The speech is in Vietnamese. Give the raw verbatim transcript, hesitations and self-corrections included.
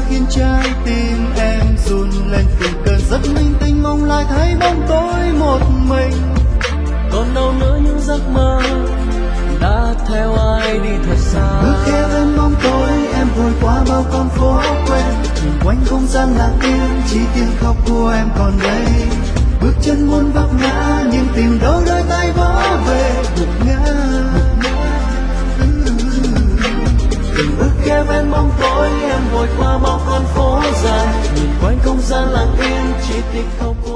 khiến trái tim em run lên từng cơn giấc linh tinh, mong lại thấy bóng tối một mình. Còn đâu nữa những giấc mơ đã theo ai đi thật xa. Bước theo bên bóng tối em vội qua bao con phố quen, nhìn quanh không gian lặng yên chỉ tiếng khóc của em còn đây. Bước chân muốn vấp ngã nhưng tìm đâu đôi tay vỗ về gục ngã. Từng bước theo bên bóng tối em vội qua bao con phố dài, nhìn quanh không gian lặng yên chỉ tiếng khóc của